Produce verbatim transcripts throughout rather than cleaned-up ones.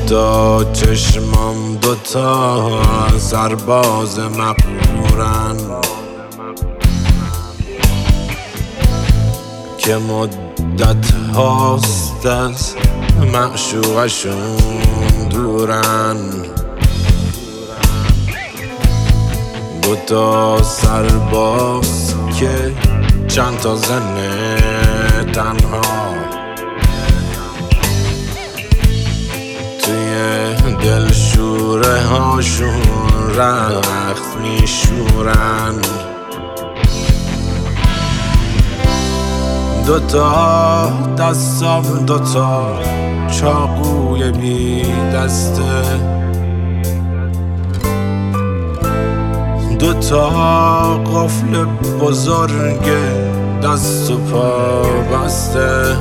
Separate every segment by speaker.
Speaker 1: دوتا چشمام دوتا سرباز مقبورن که مدت هاست از معشوقشون دورن. دوتا سرباز که چند تا زن تنها توی دل شوره هاشون رخت میشورن. دوتا دستام دوتا چاقوی بی دسته، دوتا قفل بزرگ دست و پا بسته،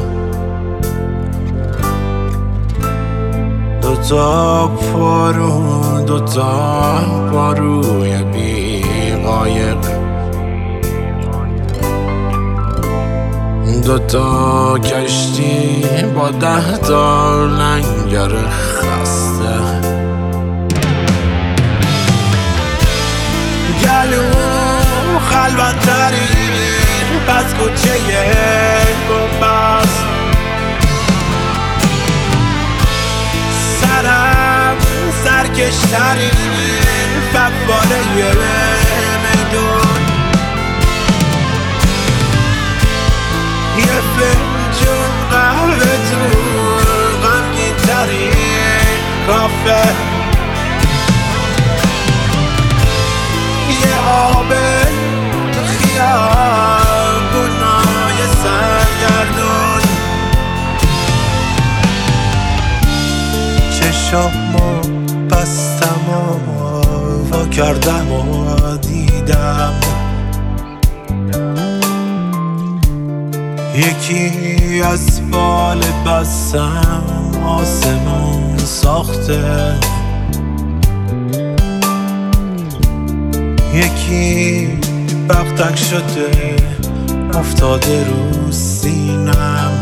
Speaker 1: دوتا پارو دوتا پاروی بی قایق، دوتا کشتی با ده تا لنگر خسته. گلوم خلوت ترین پس کوچه بنبست، سرم سرکشترین فواره میدون، یه فنجون قهوه تو غمگین ترین کافه، یه آب تو خیابونای سرگردون، چشامو بستم و وا کردم و دیدم یکی از بال بستم آسمون ساخته، یکی بغدک شده افتاده رو سینم،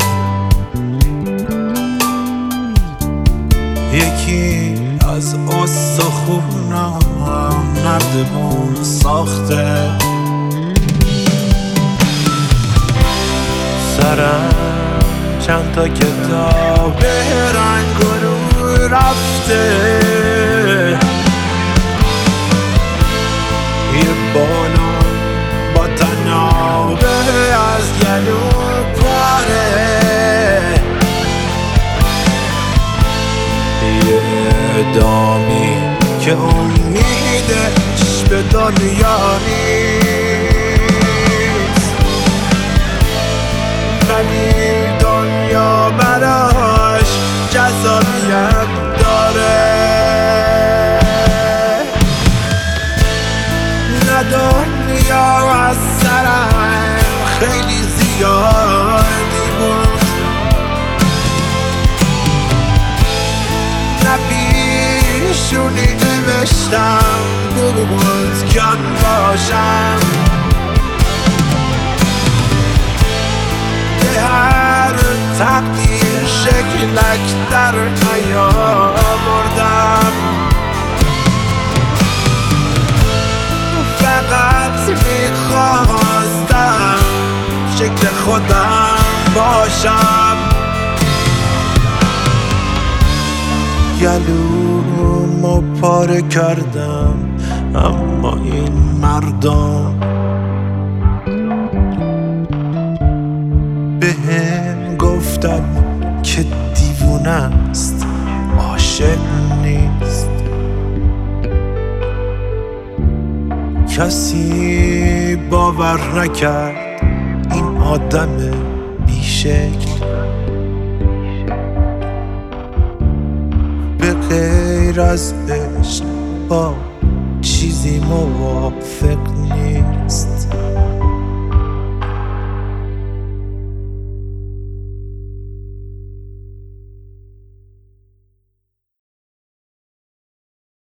Speaker 1: یکی از استخونم نردبون ساخته، سرم چند تا کتاب رنگ و رو رفته، یه بالون با تنابه از گلو پاره، یه دامی که امیدش به دنیا نیست ولی دنیا براش جذابیت داره. نه دنیا از سرم خیلی زیادی بود، نه پیشونی نوشتم بود کن باشم، به هر تقدیر شکلک در نیاوردم، فقط میخواستم شکل خودم باشم. گلومو پاره کردم اما این مردم بهم گفتن که دیوونه است عاشق نیست، کسی باور نکرد این آدم بیشکل به غیر از عشق با چیزی موافق نیست.